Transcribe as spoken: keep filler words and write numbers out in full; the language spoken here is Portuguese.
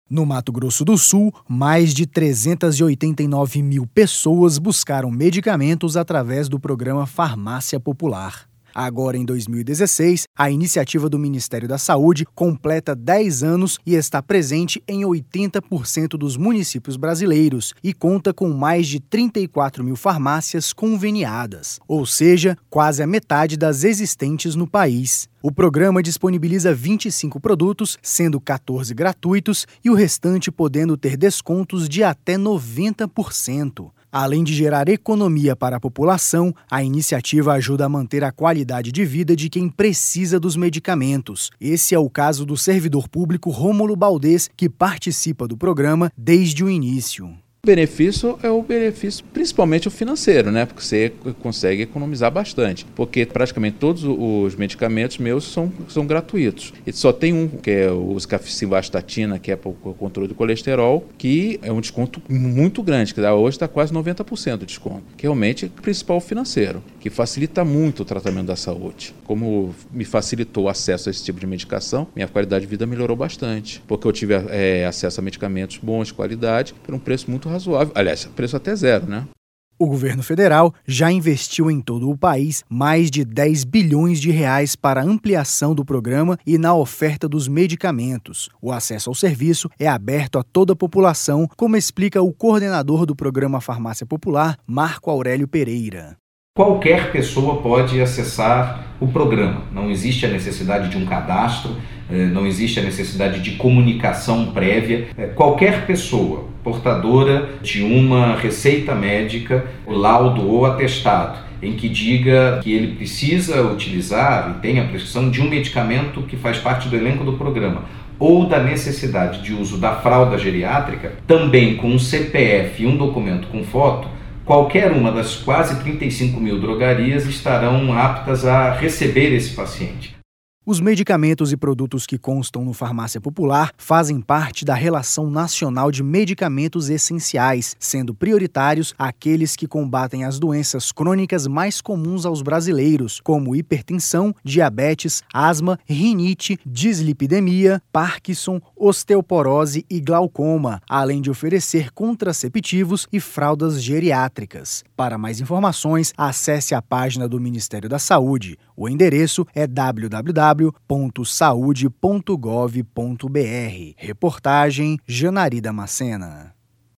No Mato Grosso do Sul, mais de trezentas e oitenta e nove mil pessoas buscaram medicamentos através do programa Farmácia Popular. Agora, em dois mil e dezesseis, a iniciativa do Ministério da Saúde completa dez anos e está presente em oitenta por cento dos municípios brasileiros e conta com mais de trinta e quatro mil farmácias conveniadas, ou seja, quase a metade das existentes no país. O programa disponibiliza vinte e cinco produtos, sendo quatorze gratuitos e o restante podendo ter descontos de até noventa por cento. Além de gerar economia para a população, a iniciativa ajuda a manter a qualidade de vida de quem precisa dos medicamentos. Esse é o caso do servidor público Rômulo Baldez, que participa do programa desde o início. O benefício é o benefício principalmente o financeiro, né? Porque você consegue economizar bastante, porque praticamente todos os medicamentos meus são, são gratuitos. E só tem um, que é o simvastatina, que é para o controle do colesterol, que é um desconto muito grande, que hoje está quase noventa por cento de desconto, que realmente é o principal financeiro, que facilita muito o tratamento da saúde. Como me facilitou o acesso a esse tipo de medicação, minha qualidade de vida melhorou bastante, porque eu tive é, acesso a medicamentos bons de qualidade por um preço muito razoável, aliás, preço até zero, né? O governo federal já investiu em todo o país mais de dez bilhões de reais para a ampliação do programa e na oferta dos medicamentos. O acesso ao serviço é aberto a toda a população, como explica o coordenador do programa Farmácia Popular, Marco Aurélio Pereira. Qualquer pessoa pode acessar o programa, não existe a necessidade de um cadastro, não existe a necessidade de comunicação prévia. Qualquer pessoa portadora de uma receita médica, o laudo ou atestado, em que diga que ele precisa utilizar e tem a prescrição de um medicamento que faz parte do elenco do programa, ou da necessidade de uso da fralda geriátrica, também com um C P F e um documento com foto, qualquer uma das quase trinta e cinco mil drogarias estarão aptas a receber esse paciente. Os medicamentos e produtos que constam no Farmácia Popular fazem parte da Relação Nacional de Medicamentos Essenciais, sendo prioritários aqueles que combatem as doenças crônicas mais comuns aos brasileiros, como hipertensão, diabetes, asma, rinite, dislipidemia, Parkinson, osteoporose e glaucoma, além de oferecer contraceptivos e fraldas geriátricas. Para mais informações, acesse a página do Ministério da Saúde. O endereço é w w w ponto saude ponto gov ponto br. Reportagem Janari Damascena.